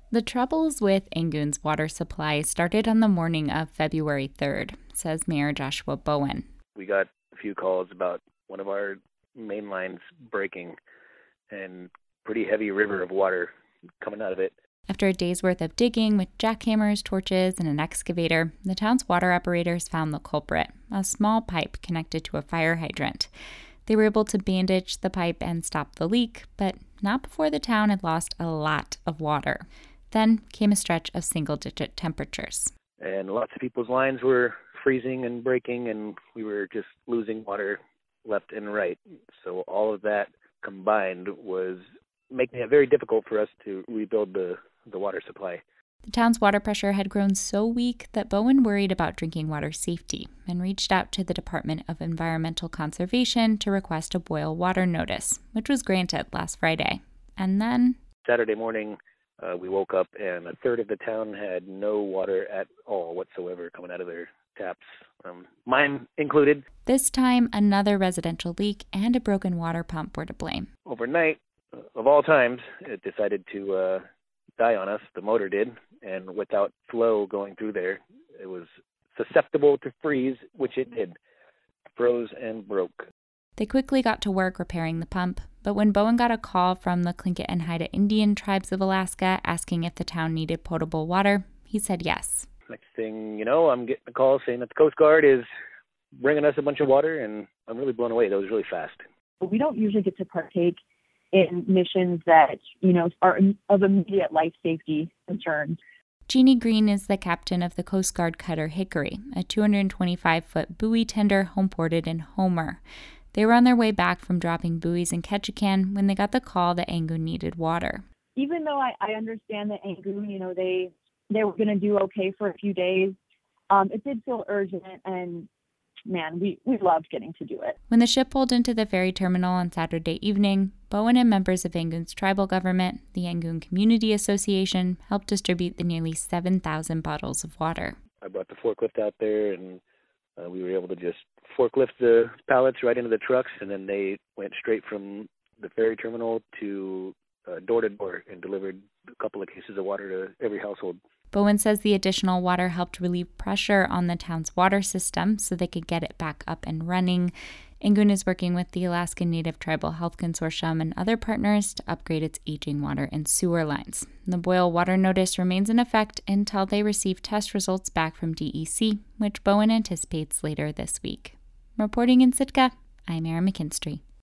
The troubles with Angoon's water supply started on the morning of February 3rd, says Mayor Joshua Bowen. We got a few calls about one of our main lines breaking and pretty heavy river of water coming out of it. After a day's worth of digging with jackhammers, torches, and an excavator, the town's water operators found the culprit, a small pipe connected to a fire hydrant. They were able to bandage the pipe and stop the leak, but not before the town had lost a lot of water. Then came a stretch of single-digit temperatures. And lots of people's lines were freezing and breaking, and we were just losing water left and right. So all of that combined was making it very difficult for us to rebuild the water supply. The town's water pressure had grown so weak that Bowen worried about drinking water safety and reached out to the Department of Environmental Conservation to request a boil water notice, which was granted last Friday. And then Saturday morning, we woke up and a third of the town had no water at all whatsoever coming out of their taps, mine included. This time, another residential leak and a broken water pump were to blame. Overnight, of all times, it decided to die on us. The motor did, and without flow going through there, it was susceptible to freeze, which it did. Froze and broke. They quickly got to work repairing the pump, but when Bowen got a call from the Tlingit and Haida Indian tribes of Alaska asking if the town needed potable water, he said yes. Next thing you know, I'm getting a call saying that the Coast Guard is bringing us a bunch of water, and I'm really blown away. That was really fast. We don't usually get to partake in missions that, are of immediate life safety concerns. Jeannie Green is the captain of the Coast Guard cutter Hickory, a 225-foot buoy tender homeported in Homer. They were on their way back from dropping buoys in Ketchikan when they got the call that Angoon needed water. Even though I understand that Angoon, they were going to do okay for a few days, it did feel urgent, and man, we loved getting to do it. When the ship pulled into the ferry terminal on Saturday evening, Bowen and members of Angoon's tribal government, the Angoon Community Association, helped distribute the nearly 7,000 bottles of water. I brought the forklift out there, and we were able to just forklift the pallets right into the trucks, and then they went straight from the ferry terminal to door to door and delivered a couple of cases of water to every household. Bowen says the additional water helped relieve pressure on the town's water system so they could get it back up and running. Angoon is working with the Alaska Native Tribal Health Consortium and other partners to upgrade its aging water and sewer lines. The boil water notice remains in effect until they receive test results back from DEC, which Bowen anticipates later this week. Reporting in Sitka, I'm Erin McKinstry.